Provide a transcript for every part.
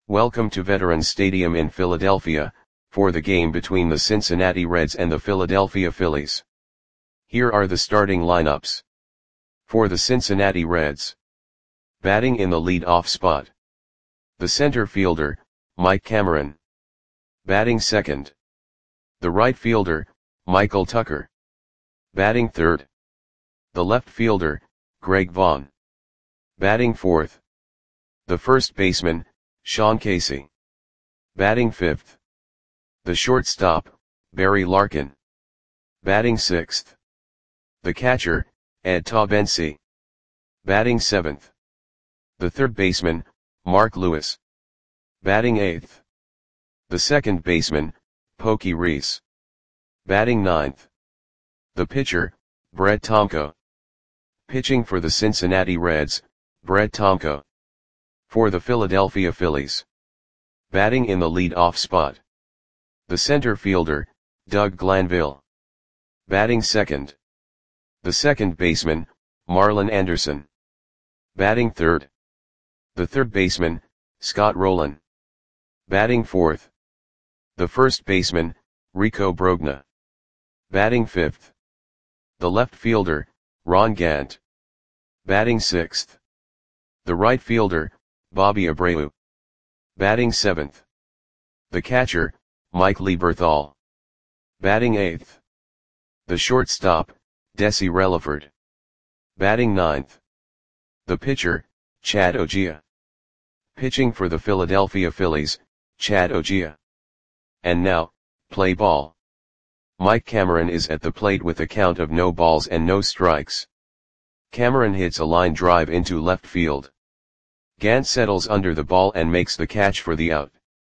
Welcome to Veterans Stadium in Philadelphia, for the game between the Cincinnati Reds and the Philadelphia Phillies. Here are the starting lineups. For the Cincinnati Reds. Batting in the lead-off spot. The center fielder, Mike Cameron. Batting second. The right fielder, Michael Tucker. Batting third. The left fielder, Greg Vaughn. Batting fourth. The first baseman, Sean Casey. Batting fifth. The shortstop, Barry Larkin. Batting sixth. The catcher, Ed Taubensee. Batting seventh. The third baseman, Mark Lewis. Batting eighth. The second baseman, Pokey Reese. Batting ninth. The pitcher, Brett Tomko. Pitching for the Cincinnati Reds, Brett Tomko. For the Philadelphia Phillies. Batting in the lead-off spot. The center fielder, Doug Glanville. Batting second. The second baseman, Marlon Anderson. Batting third. The third baseman, Scott Rowland. Batting fourth. The first baseman, Rico Brogna. Batting fifth. The left fielder, Ron Gant. Batting sixth. The right fielder, Bobby Abreu. Batting seventh. The catcher, Mike Lieberthal. Batting eighth. The shortstop, Desi Relaford. Batting ninth. The pitcher, Chad Ogea. Pitching for the Philadelphia Phillies, Chad Ogea. And now, play ball. Mike Cameron is at the plate with a count of no balls and no strikes. Cameron hits a line drive into left field. Gant settles under the ball and makes the catch for the out.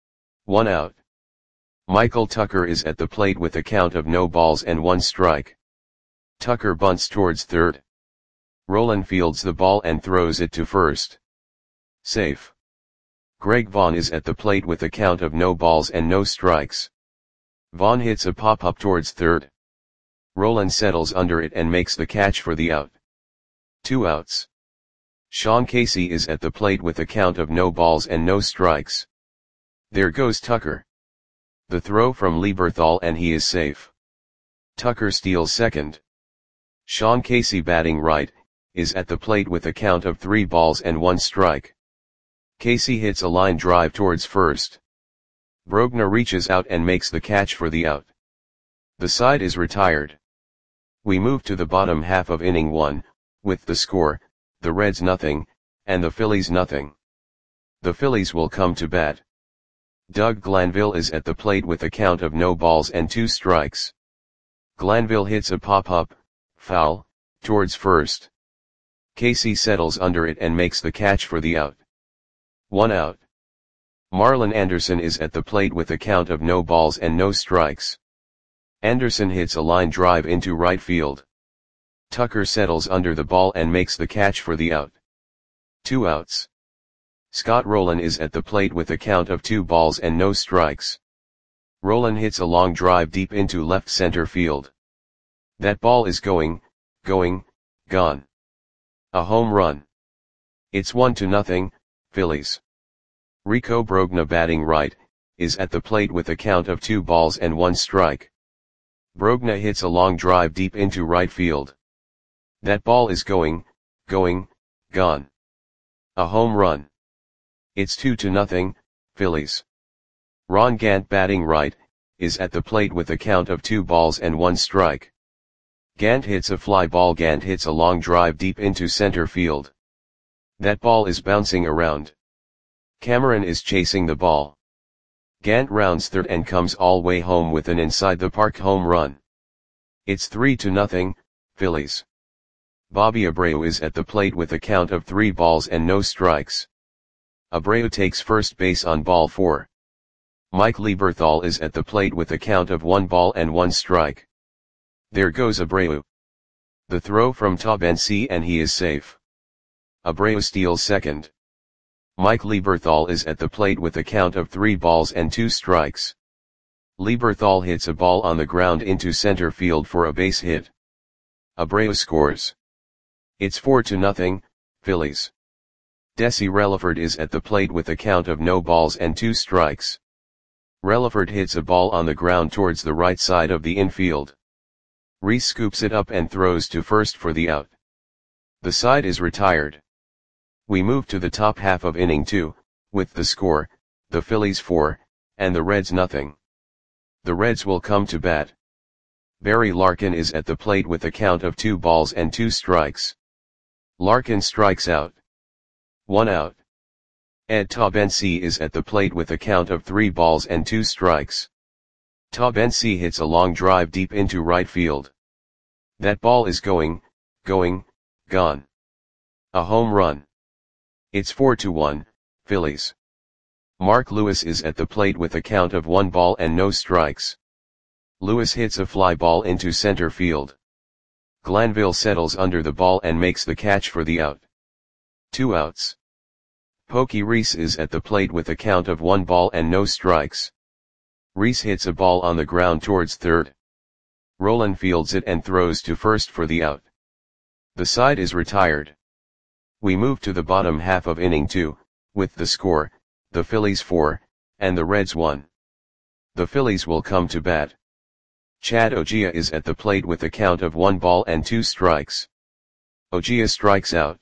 1 out. Michael Tucker is at the plate with a count of no balls and 1 strike. Tucker bunts towards third. Rowland fields the ball and throws it to first. Safe. Greg Vaughn is at the plate with a count of no balls and no strikes. Vaughn hits a pop-up towards third. Rowland settles under it and makes the catch for the out. 2 outs. Sean Casey is at the plate with a count of no balls and no strikes. There goes Tucker. The throw from Lieberthal and he is safe. Tucker steals second. Sean Casey, batting right, is at the plate with a count of 3 balls and 1 strike. Casey hits a line drive towards first. Brogna reaches out and makes the catch for the out. The side is retired. We move to the bottom half of inning 1, with the score, the Reds nothing, and the Phillies nothing. The Phillies will come to bat. Doug Glanville is at the plate with a count of no balls and 2 strikes. Glanville hits a pop-up, foul, towards first. Casey settles under it and makes the catch for the out. 1 out. Marlon Anderson is at the plate with a count of no balls and no strikes. Anderson hits a line drive into right field. Tucker settles under the ball and makes the catch for the out. 2 outs. Scott Rowland is at the plate with a count of 2 balls and no strikes. Rowland hits a long drive deep into left center field. That ball is gone. A home run. It's 1-0, Phillies. Rico Brogna, batting right, is at the plate with a count of 2 balls and 1 strike. Brogna hits a long drive deep into right field. That ball is gone. A home run. It's 2-0, Phillies. Ron Gant, batting right, is at the plate with a count of 2 balls and 1 strike. Gant hits a fly ball. Gant hits a long drive deep into center field. That ball is bouncing around. Cameron is chasing the ball. Gant rounds third and comes all way home with an inside the park home run. It's 3-0, Phillies. Bobby Abreu is at the plate with a count of 3 balls and no strikes. Abreu takes first base on ball 4. Mike Lieberthal is at the plate with a count of 1 ball and 1 strike. There goes Abreu. The throw from Taubensee and he is safe. Abreu steals second. Mike Lieberthal is at the plate with a count of 3 balls and 2 strikes. Lieberthal hits a ball on the ground into center field for a base hit. Abreu scores. It's 4-0, Phillies. Desi Relaford is at the plate with a count of no balls and 2 strikes. Relaford hits a ball on the ground towards the right side of the infield. Reese scoops it up and throws to first for the out. The side is retired. We move to the top half of inning 2, with the score, the Phillies 4, and the Reds nothing. The Reds will come to bat. Barry Larkin is at the plate with a count of 2 balls and 2 strikes. Larkin strikes out. 1 out. Ed Taubensee is at the plate with a count of 3 balls and 2 strikes. Taubensee hits a long drive deep into right field. That ball is gone. A home run. It's 4-1, Phillies. Mark Lewis is at the plate with a count of 1 ball and no strikes. Lewis hits a fly ball into center field. Glanville settles under the ball and makes the catch for the out. 2 outs. Pokey Reese is at the plate with a count of 1 ball and no strikes. Reese hits a ball on the ground towards third. Rolen fields it and throws to first for the out. The side is retired. We move to the bottom half of inning 2, with the score, the Phillies 4, and the Reds 1. The Phillies will come to bat. Chad Ogea is at the plate with a count of 1 ball and 2 strikes. Ogea strikes out.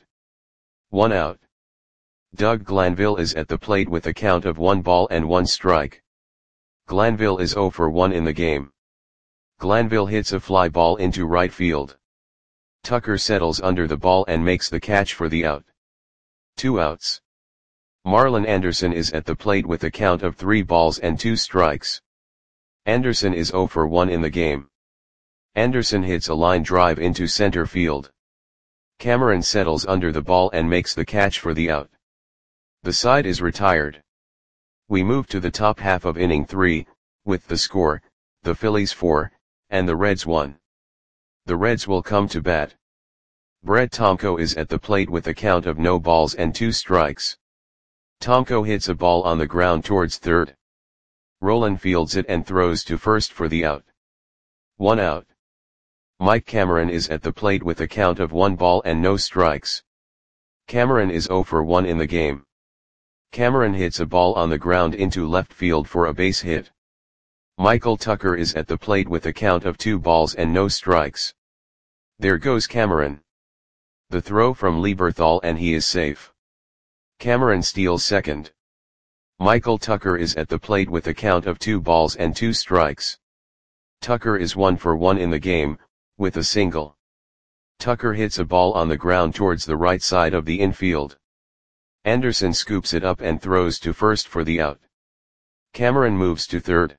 1 out. Doug Glanville is at the plate with a count of 1 ball and 1 strike. Glanville is 0 for 1 in the game. Glanville hits a fly ball into right field. Tucker settles under the ball and makes the catch for the out. 2 outs. Marlon Anderson is at the plate with a count of 3 balls and 2 strikes. Anderson is 0 for 1 in the game. Anderson hits a line drive into center field. Cameron settles under the ball and makes the catch for the out. The side is retired. We move to the top half of inning 3, with the score, the Phillies 4, and the Reds 1. The Reds will come to bat. Brett Tomko is at the plate with a count of no balls and 2 strikes. Tomko hits a ball on the ground towards third. Rolen fields it and throws to first for the out. 1 out. Mike Cameron is at the plate with a count of 1 ball and no strikes. Cameron is 0 for 1 in the game. Cameron hits a ball on the ground into left field for a base hit. Michael Tucker is at the plate with a count of 2 balls and no strikes. There goes Cameron. The throw from Lieberthal and he is safe. Cameron steals second. Michael Tucker is at the plate with a count of 2 balls and 2 strikes. Tucker is 1 for 1 in the game, with a single. Tucker hits a ball on the ground towards the right side of the infield. Anderson scoops it up and throws to first for the out. Cameron moves to third.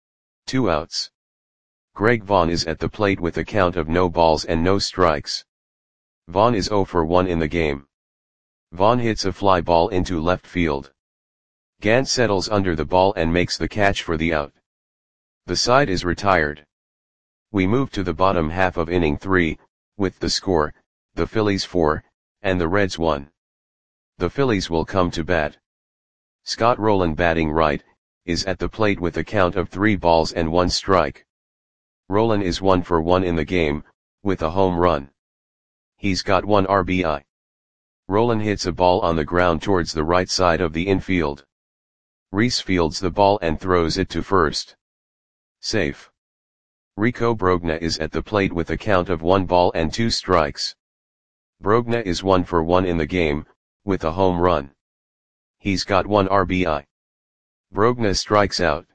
2 outs. Greg Vaughn is at the plate with a count of no balls and no strikes. Vaughn is 0 for 1 in the game. Vaughn hits a fly ball into left field. Gant settles under the ball and makes the catch for the out. The side is retired. We move to the bottom half of inning 3, with the score, the Phillies 4, and the Reds 1. The Phillies will come to bat. Scott Rolen batting right, is at the plate with a count of 3 balls and 1 strike. Rolen is 1 for 1 in the game, with a home run. He's got 1 RBI. Rolen hits a ball on the ground towards the right side of the infield. Reese fields the ball and throws it to first. Safe. Rico Brogna is at the plate with a count of 1 ball and 2 strikes. Brogna is 1 for 1 in the game, with a home run. He's got 1 RBI. Brogna strikes out.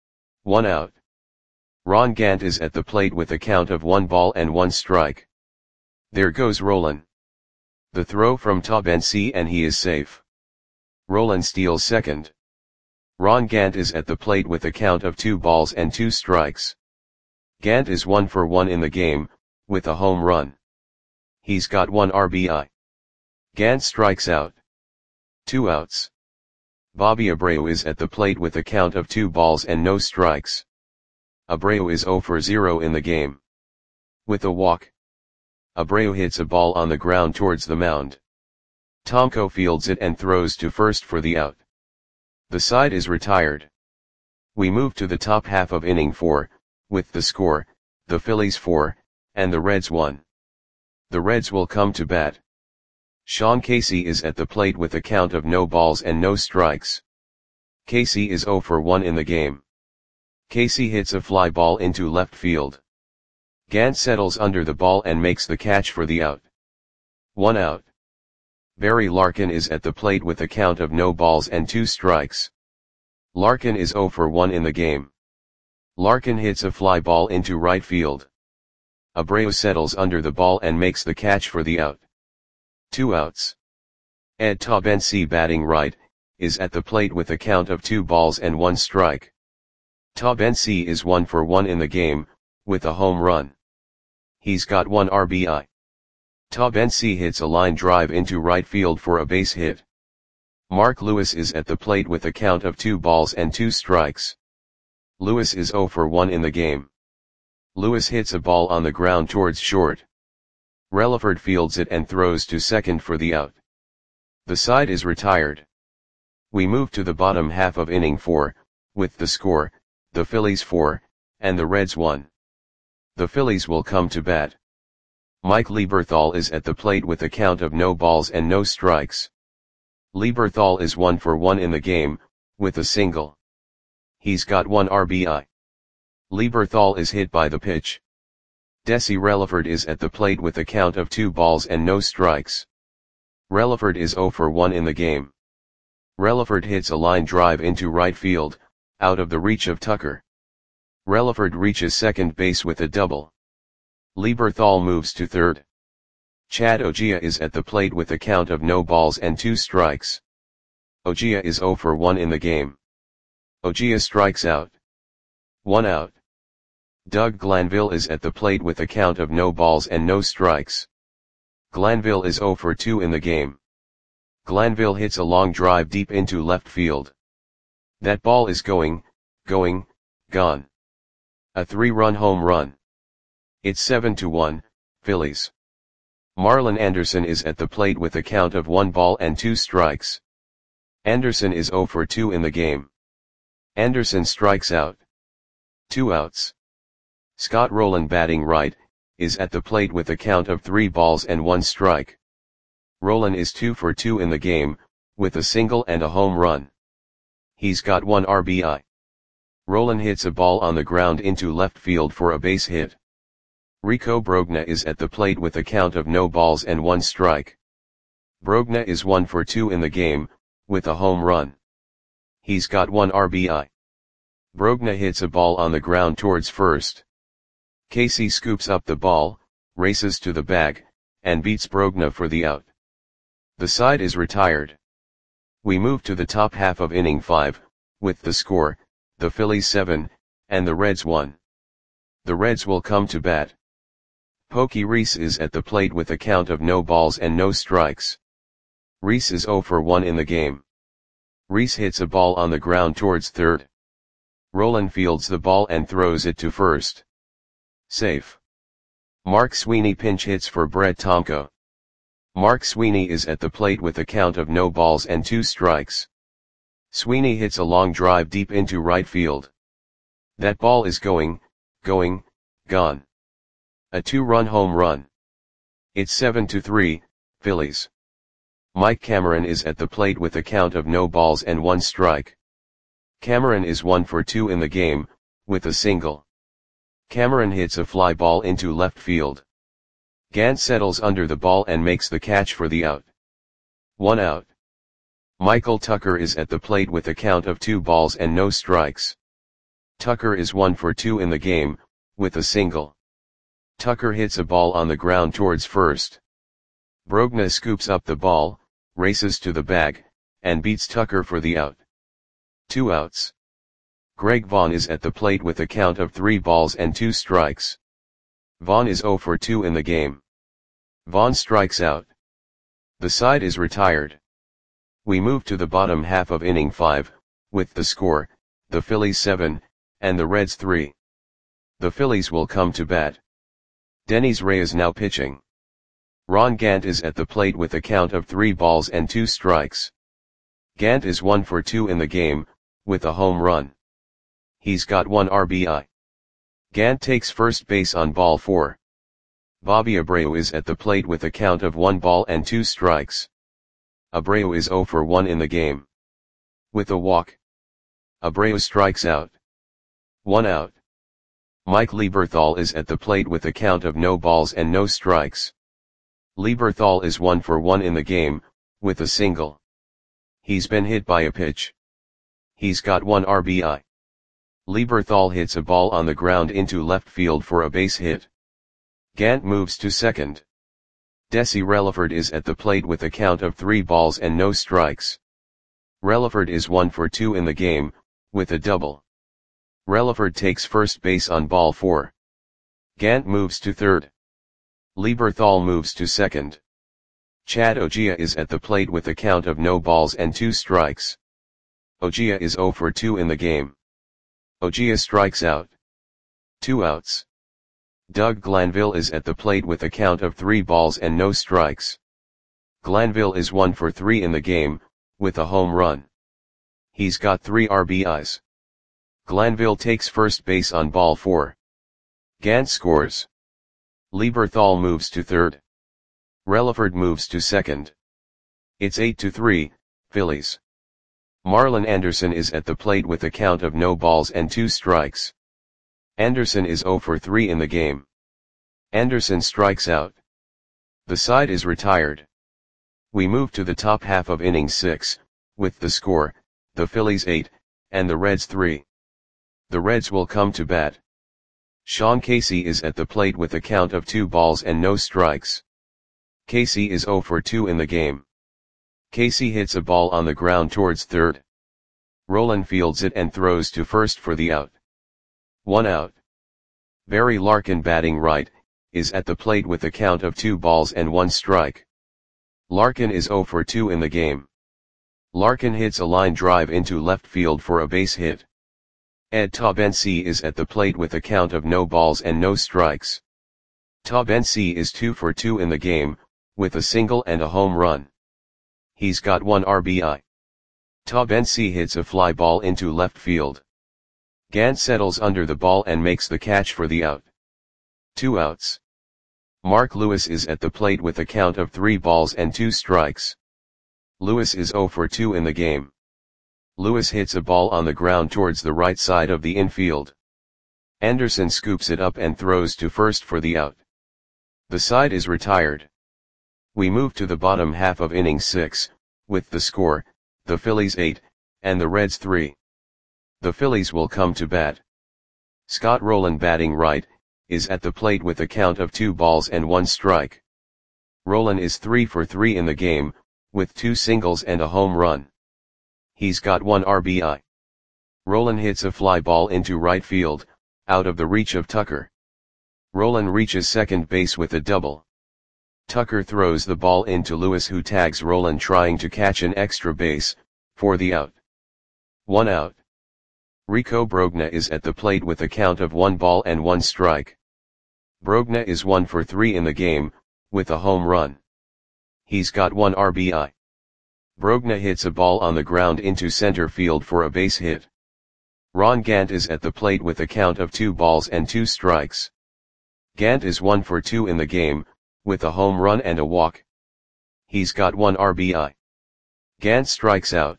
1 out. Ron Gant is at the plate with a count of 1 ball and 1 strike. There goes Rolen. The throw from Taubensee and he is safe. Rolen steals second. Ron Gant is at the plate with a count of 2 balls and 2 strikes. Gant is 1 for 1 in the game, with a home run. He's got 1 RBI. Gant strikes out. 2 outs. Bobby Abreu is at the plate with a count of 2 balls and no strikes. Abreu is 0 for 0 in the game. With a walk. Abreu hits a ball on the ground towards the mound. Tomko fields it and throws to first for the out. The side is retired. We move to the top half of inning 4, with the score, the Phillies 4, and the Reds 1. The Reds will come to bat. Sean Casey is at the plate with a count of no balls and no strikes. Casey is 0 for 1 in the game. Casey hits a fly ball into left field. Gant settles under the ball and makes the catch for the out. 1 out. Barry Larkin is at the plate with a count of no balls and 2 strikes. Larkin is 0 for 1 in the game. Larkin hits a fly ball into right field. Abreu settles under the ball and makes the catch for the out. 2 outs. Ed Taubensee, batting right, is at the plate with a count of 2 balls and 1 strike. Taubensee is 1 for 1 in the game, with a home run. He's got 1 RBI. Taubensee hits a line drive into right field for a base hit. Mark Lewis is at the plate with a count of 2 balls and 2 strikes. Lewis is 0 for 1 in the game. Lewis hits a ball on the ground towards short. Relaford fields it and throws to second for the out. The side is retired. We move to the bottom half of inning 4, with the score, the Phillies 4, and the Reds 1. The Phillies will come to bat. Mike Lieberthal is at the plate with a count of no balls and no strikes. Lieberthal is 1 for 1 in the game, with a single. He's got 1 RBI. Lieberthal is hit by the pitch. Desi Relaford is at the plate with a count of 2 balls and no strikes. Relaford is 0 for 1 in the game. Relaford hits a line drive into right field, out of the reach of Tucker. Relaford reaches second base with a double. Lieberthal moves to third. Chad Ogea is at the plate with a count of no balls and 2 strikes. Ogea is 0 for 1 in the game. Ogea strikes out. 1 out. Doug Glanville is at the plate with a count of no balls and no strikes. Glanville is 0 for 2 in the game. Glanville hits a long drive deep into left field. That ball is gone. A 3-run home run. It's 7-1, Phillies. Marlon Anderson is at the plate with a count of 1 ball and 2 strikes. Anderson is 0 for 2 in the game. Anderson strikes out. 2 outs. Scott Rowland, batting right, is at the plate with a count of 3 balls and 1 strike. Rowland is 2 for 2 in the game, with a single and a home run. He's got 1 RBI. Rowland hits a ball on the ground into left field for a base hit. Rico Brogna is at the plate with a count of no balls and 1 strike. Brogna is 1 for 2 in the game, with a home run. He's got 1 RBI. Brogna hits a ball on the ground towards first. Casey scoops up the ball, races to the bag, and beats Brogna for the out. The side is retired. We move to the top half of inning 5, with the score, the Phillies 7, and the Reds 1. The Reds will come to bat. Pokey Reese is at the plate with a count of no balls and no strikes. Reese is 0 for 1 in the game. Reese hits a ball on the ground towards third. Rowland fields the ball and throws it to first. Safe. Mark Sweeney pinch hits for Brett Tomko. Mark Sweeney is at the plate with a count of no balls and 2 strikes. Sweeney hits a long drive deep into right field. That ball is gone. A 2-run home run. It's 7-3, Phillies. Mike Cameron is at the plate with a count of no balls and 1 strike. Cameron is 1 for 2 in the game, with a single. Cameron hits a fly ball into left field. Gant settles under the ball and makes the catch for the out. 1 out. Michael Tucker is at the plate with a count of 2 balls and no strikes. Tucker is 1 for 2 in the game, with a single. Tucker hits a ball on the ground towards first. Brogna scoops up the ball, races to the bag, and beats Tucker for the out. 2 outs. Greg Vaughn is at the plate with a count of 3 balls and 2 strikes. Vaughn is 0 for 2 in the game. Vaughn strikes out. The side is retired. We move to the bottom half of inning 5, with the score, the Phillies 7, and the Reds 3. The Phillies will come to bat. Dennis Ray is now pitching. Ron Gant is at the plate with a count of 3 balls and 2 strikes. Gant is 1 for 2 in the game, with a home run. He's got 1 RBI. Gant takes first base on ball 4. Bobby Abreu is at the plate with a count of 1 ball and 2 strikes. Abreu is 0 for 1 in the game. With a walk, Abreu strikes out. 1 out. Mike Lieberthal is at the plate with a count of no balls and no strikes. Lieberthal is 1 for 1 in the game, with a single. He's been hit by a pitch. He's got 1 RBI. Lieberthal hits a ball on the ground into left field for a base hit. Gant moves to second. Desi Relaford is at the plate with a count of 3 balls and no strikes. Relaford is 1 for 2 in the game, with a double. Relaford takes first base on ball 4. Gant moves to third. Lieberthal moves to second. Chad Ogea is at the plate with a count of no balls and 2 strikes. Ogea is 0 for 2 in the game. Ogea strikes out. 2 outs. Doug Glanville is at the plate with a count of 3 balls and no strikes. Glanville is 1 for 3 in the game, with a home run. He's got 3 RBIs. Glanville takes first base on ball 4. Gant scores. Lieberthal moves to third. Relaford moves to second. It's 8-3, Phillies. Marlon Anderson is at the plate with a count of no balls and 2 strikes. Anderson is 0 for 3 in the game. Anderson strikes out. The side is retired. We move to the top half of inning 6, with the score, the Phillies 8, and the Reds 3. The Reds will come to bat. Sean Casey is at the plate with a count of 2 balls and no strikes. Casey is 0 for 2 in the game. Casey hits a ball on the ground towards third. Rolen fields it and throws to first for the out. 1 out. Barry Larkin, batting right, is at the plate with a count of 2 balls and 1 strike. Larkin is 0 for 2 in the game. Larkin hits a line drive into left field for a base hit. Ed Taubensee is at the plate with a count of no balls and no strikes. Taubensee is 2 for 2 in the game, with a single and a home run. He's got 1 RBI. Taubensee hits a fly ball into left field. Gant settles under the ball and makes the catch for the out. 2 outs. Mark Lewis is at the plate with a count of 3 balls and 2 strikes. Lewis is 0 for 2 in the game. Lewis hits a ball on the ground towards the right side of the infield. Anderson scoops it up and throws to first for the out. The side is retired. We move to the bottom half of inning 6, with the score, the Phillies 8, and the Reds 3. The Phillies will come to bat. Scott Rolen, batting right, is at the plate with a count of 2 balls and 1 strike. Rolen is 3 for 3 in the game, with 2 singles and a home run. He's got 1 RBI. Rolen hits a fly ball into right field, out of the reach of Tucker. Rolen reaches second base with a double. Tucker throws the ball into Lewis, who tags Rolen trying to catch an extra base, for the out. 1 out. Rico Brogna is at the plate with a count of 1 ball and 1 strike. Brogna is 1 for 3 in the game, with a home run. He's got 1 RBI. Brogna hits a ball on the ground into center field for a base hit. Ron Gant is at the plate with a count of 2 balls and 2 strikes. Gant is 1 for 2 in the game, with a home run and a walk. He's got 1 RBI. Gant strikes out.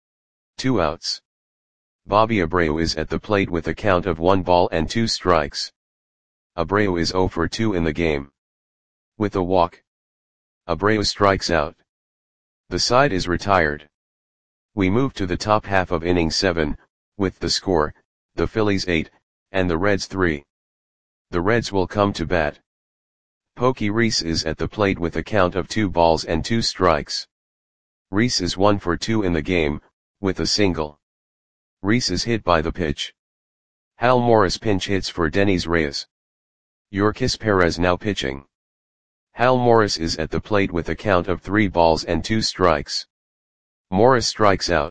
2 outs. Bobby Abreu is at the plate with a count of 1 ball and 2 strikes. Abreu is 0 for 2 in the game. With a walk, Abreu strikes out. The side is retired. We move to the top half of inning 7, with the score, the Phillies 8, and the Reds 3. The Reds will come to bat. Pokey Reese is at the plate with a count of 2 balls and 2 strikes. Reese is 1 for 2 in the game, with a single. Reese is hit by the pitch. Hal Morris pinch hits for Denys Reyes. Yorkis Perez now pitching. Hal Morris is at the plate with a count of 3 balls and 2 strikes. Morris strikes out.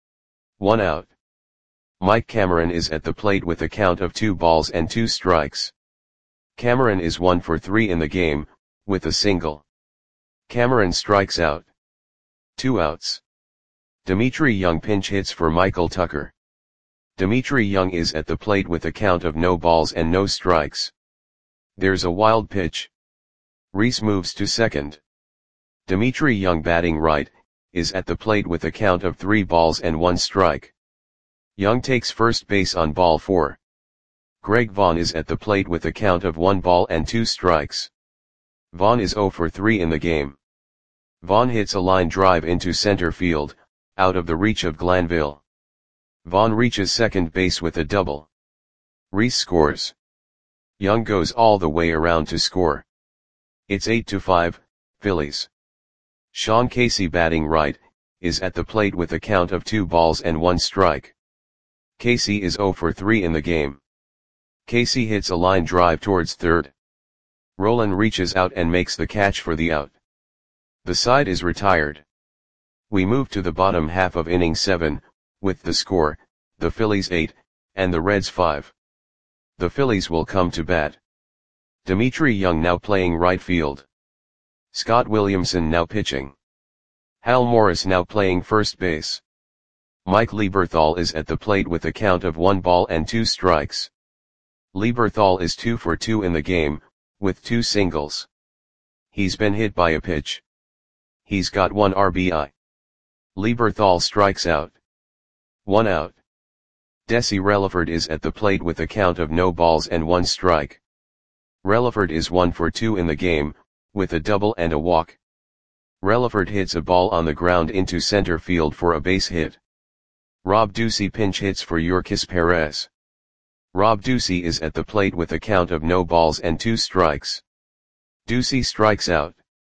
1 out. Mike Cameron is at the plate with a count of 2 balls and 2 strikes. Cameron is 1 for 3 in the game, with a single. Cameron strikes out. 2 outs. Dimitri Young pinch hits for Michael Tucker. Dimitri Young is at the plate with a count of no balls and no strikes. There's a wild pitch. Rhys moves to second. Dimitri Young batting right, is at the plate with a count of 3 balls and 1 strike. Young takes first base on ball 4. Greg Vaughn is at the plate with a count of 1 ball and 2 strikes. Vaughn is 0 for 3 in the game. Vaughn hits a line drive into center field, out of the reach of Glanville. Vaughn reaches second base with a double. Rhys scores. Young goes all the way around to score. It's 8-5, Phillies. Sean Casey batting right, is at the plate with a count of 2 balls and 1 strike. Casey is 0 for 3 in the game. Casey hits a line drive towards third. Rolen reaches out and makes the catch for the out. The side is retired. We move to the bottom half of inning 7, with the score, the Phillies 8, and the Reds 5. The Phillies will come to bat. Dimitri Young now playing right field. Scott Williamson now pitching. Hal Morris now playing first base. Mike Lieberthal is at the plate with a count of 1 ball and 2 strikes. Lieberthal is 2 for 2 in the game, with 2 singles. He's been hit by a pitch. He's got 1 RBI. Lieberthal strikes out. 1 out. Desi Relaford is at the plate with a count of no balls and 1 strike. Relaford is 1 for 2 in the game, with a double and a walk. Relaford hits a ball on the ground into center field for a base hit. Rob Ducey pinch hits for Yorkis Perez. Rob Ducey is at the plate with a count of no balls and 2 strikes. Ducey strikes out.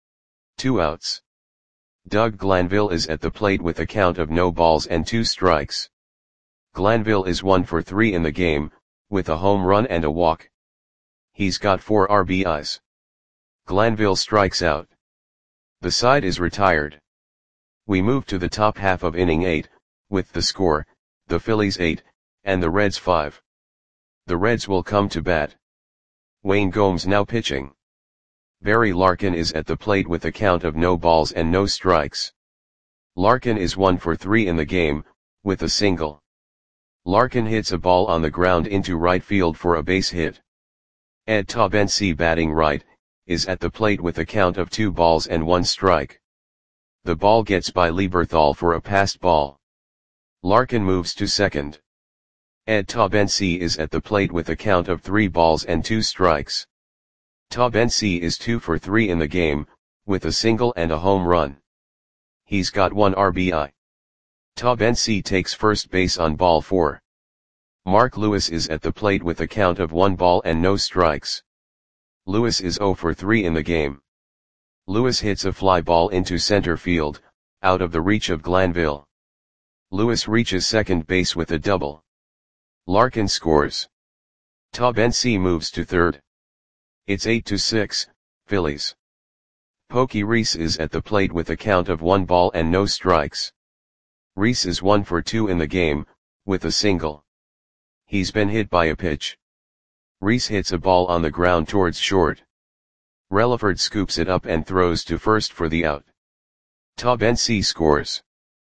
2 outs. Doug Glanville is at the plate with a count of no balls and 2 strikes. Glanville is 1 for 3 in the game, with a home run and a walk. He's got 4 RBIs. Glanville strikes out. The side is retired. We move to the top half of inning 8, with the score, the Phillies 8, and the Reds 5. The Reds will come to bat. Wayne Gomes now pitching. Barry Larkin is at the plate with a count of no balls and no strikes. Larkin is 1 for 3 in the game, with a single. Larkin hits a ball on the ground into right field for a base hit. Ed Taubensee batting right, is at the plate with a count of 2 balls and 1 strike. The ball gets by Lieberthal for a passed ball. Larkin moves to second. Ed Taubensee is at the plate with a count of 3 balls and 2 strikes. Taubensee is 2 for 3 in the game, with a single and a home run. He's got 1 RBI. Taubensee takes first base on ball 4. Mark Lewis is at the plate with a count of 1 ball and no strikes. Lewis is 0 for 3 in the game. Lewis hits a fly ball into center field, out of the reach of Glanville. Lewis reaches second base with a double. Larkin scores. Taubensee moves to third. It's 8-6, Phillies. Pokey Rhys is at the plate with a count of 1 ball and no strikes. Rhys is 1 for 2 in the game, with a single. He's been hit by a pitch. Rhys hits a ball on the ground towards short. Relaford scoops it up and throws to first for the out. Taubensee scores.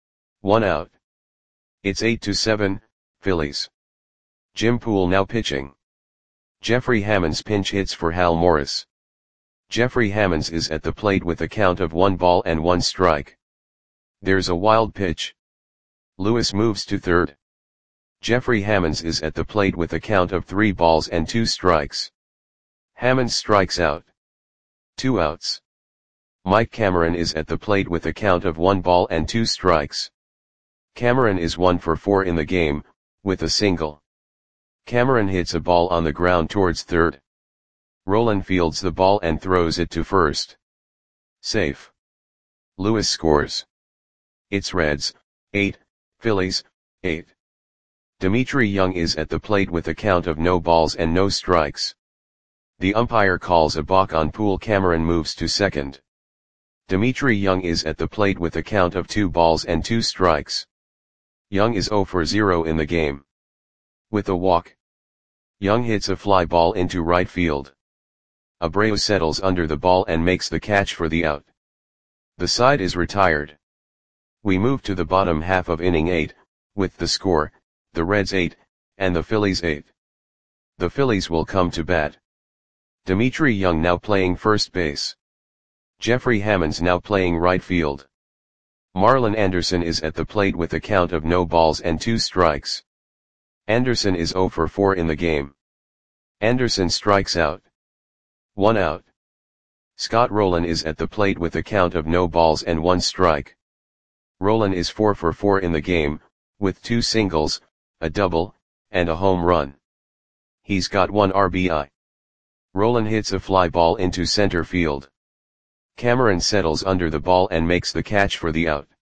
1 out. It's 8-7, Phillies. Jim Poole now pitching. Jeffrey Hammonds pinch hits for Hal Morris. Jeffrey Hammonds is at the plate with a count of 1 ball and 1 strike. There's a wild pitch. Lewis moves to third. Jeffrey Hammonds is at the plate with a count of 3 balls and 2 strikes. Hammonds strikes out. 2 outs. Mike Cameron is at the plate with a count of 1 ball and 2 strikes. Cameron is 1 for 4 in the game, with a single. Cameron hits a ball on the ground towards third. Rolen fields the ball and throws it to first. Safe. Lewis scores. It's Reds, 8, Phillies, 8. Dimitri Young is at the plate with a count of no balls and no strikes. The umpire calls a balk on Poole. Cameron moves to second. Dimitri Young is at the plate with a count of 2 balls and 2 strikes. Young is 0 for 0 in the game. With a walk. Young hits a fly ball into right field. Abreu settles under the ball and makes the catch for the out. The side is retired. We move to the bottom half of inning 8, with the score, the Reds 8, and the Phillies 8. The Phillies will come to bat. Dimitri Young now playing first base. Jeffrey Hammonds now playing right field. Marlon Anderson is at the plate with a count of no balls and 2 strikes. Anderson is 0 for 4 in the game. Anderson strikes out. 1 out. Scott Rolen is at the plate with a count of no balls and 1 strike. Rolen is 4 for 4 in the game, with 2 singles, a double, and a home run. He's got 1 RBI. Rolen hits a fly ball into center field. Cameron settles under the ball and makes the catch for the out.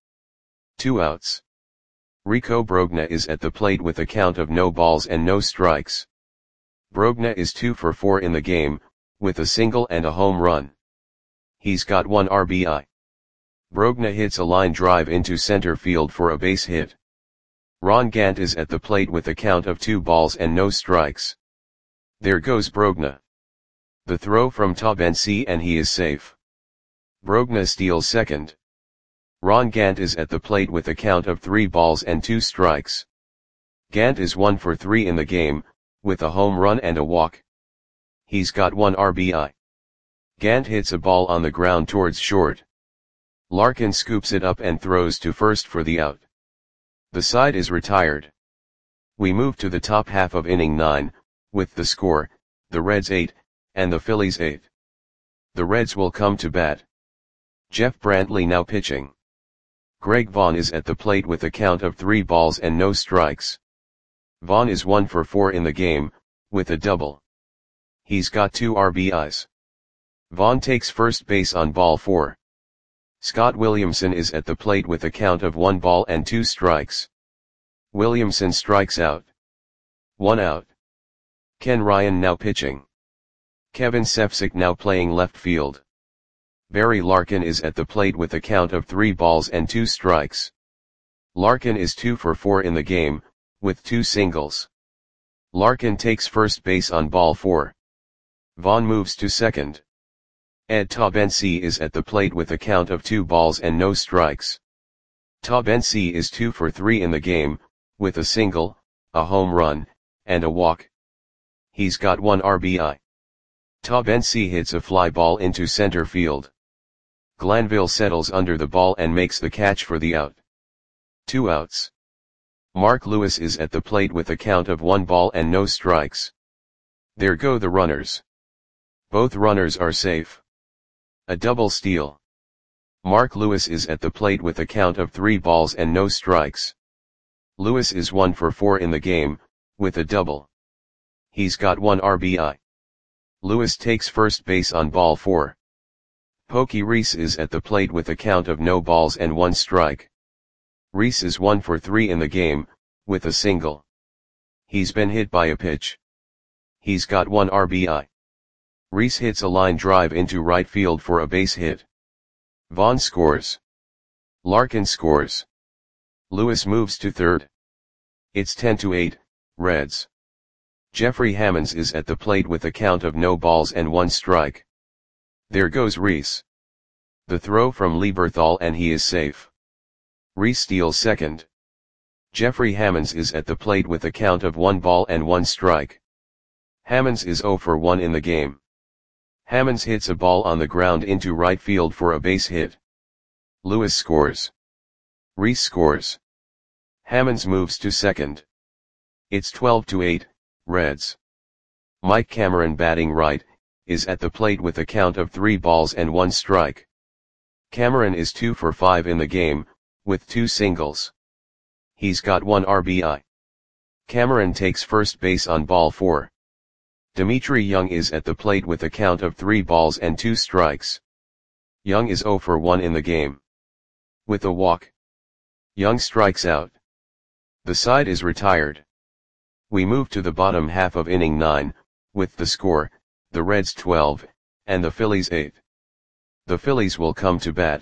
2 outs. Rico Brogna is at the plate with a count of no balls and no strikes. Brogna is 2 for 4 in the game, with a single and a home run. He's got 1 RBI. Brogna hits a line drive into center field for a base hit. Ron Gant is at the plate with a count of 2 balls and no strikes. There goes Brogna. The throw from Taubensee and he is safe. Brogna steals second. Ron Gant is at the plate with a count of 3 balls and 2 strikes. Gant is 1 for 3 in the game, with a home run and a walk. He's got 1 RBI. Gant hits a ball on the ground towards short. Larkin scoops it up and throws to first for the out. The side is retired. We move to the top half of inning 9, with the score, the Reds 8, and the Phillies 8. The Reds will come to bat. Jeff Brantley now pitching. Greg Vaughn is at the plate with a count of 3 balls and no strikes. Vaughn is 1 for 4 in the game, with a double. He's got 2 RBIs. Vaughn takes first base on ball 4. Scott Williamson is at the plate with a count of 1 ball and 2 strikes. Williamson strikes out. 1 out. Ken Ryan now pitching. Kevin Sefcik now playing left field. Barry Larkin is at the plate with a count of 3 balls and 2 strikes. Larkin is 2 for 4 in the game, with 2 singles. Larkin takes first base on ball 4. Vaughn moves to second. Ed Taubensee is at the plate with a count of 2 balls and no strikes. Taubensee is 2 for 3 in the game, with a single, a home run, and a walk. He's got 1 RBI. Taubensee hits a fly ball into center field. Glanville settles under the ball and makes the catch for the out. 2 outs. Mark Lewis is at the plate with a count of 1 ball and no strikes. There go the runners. Both runners are safe. A double steal. Mark Lewis is at the plate with a count of 3 balls and no strikes. Lewis is 1 for 4 in the game, with a double. He's got 1 RBI. Lewis takes first base on ball 4. Pokey Reese is at the plate with a count of no balls and 1 strike. Reese is 1 for 3 in the game, with a single. He's been hit by a pitch. He's got 1 RBI. Reese hits a line drive into right field for a base hit. Vaughn scores. Larkin scores. Lewis moves to third. It's 10-8, Reds. Jeffrey Hammonds is at the plate with a count of no balls and 1 strike. There goes Reese. The throw from Lieberthal and he is safe. Reese steals second. Jeffrey Hammonds is at the plate with a count of 1 ball and 1 strike. Hammonds is 0 for 1 in the game. Hammonds hits a ball on the ground into right field for a base hit. Lewis scores. Reese scores. Hammonds moves to second. It's 12-8, Reds. Mike Cameron batting right, is at the plate with a count of 3 balls and 1 strike. Cameron is 2 for 5 in the game, with 2 singles. He's got 1 RBI. Cameron takes first base on ball 4. Dimitri Young is at the plate with a count of 3 balls and 2 strikes. Young is 0 for 1 in the game. With a walk. Young strikes out. The side is retired. We move to the bottom half of inning 9, with the score, the Reds 12, and the Phillies 8. The Phillies will come to bat.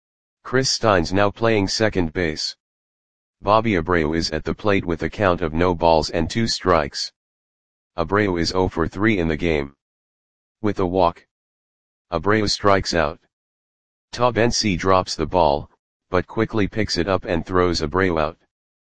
Chris Stein's now playing second base. Bobby Abreu is at the plate with a count of no balls and 2 strikes. Abreu is 0 for 3 in the game. With a walk. Abreu strikes out. Taubensee drops the ball, but quickly picks it up and throws Abreu out.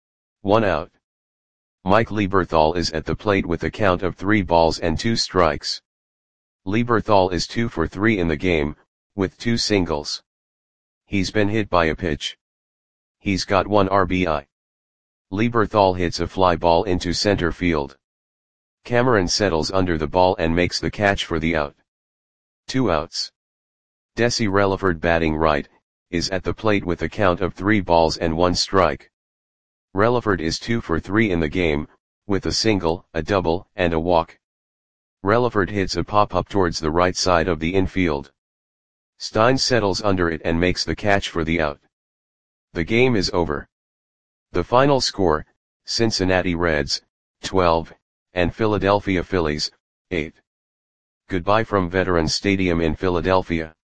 1 out. Mike Lieberthal is at the plate with a count of 3 balls and 2 strikes. Lieberthal is 2 for 3 in the game, with 2 singles. He's been hit by a pitch. He's got 1 RBI. Lieberthal hits a fly ball into center field. Cameron settles under the ball and makes the catch for the out. 2 outs. Desi Relaford, batting right, is at the plate with a count of 3 balls and 1 strike. Relaford is 2 for 3 in the game, with a single, a double, and a walk. Relaford hits a pop-up towards the right side of the infield. Stein settles under it and makes the catch for the out. The game is over. The final score, Cincinnati Reds, 12, and Philadelphia Phillies, 8. Goodbye from Veterans Stadium in Philadelphia.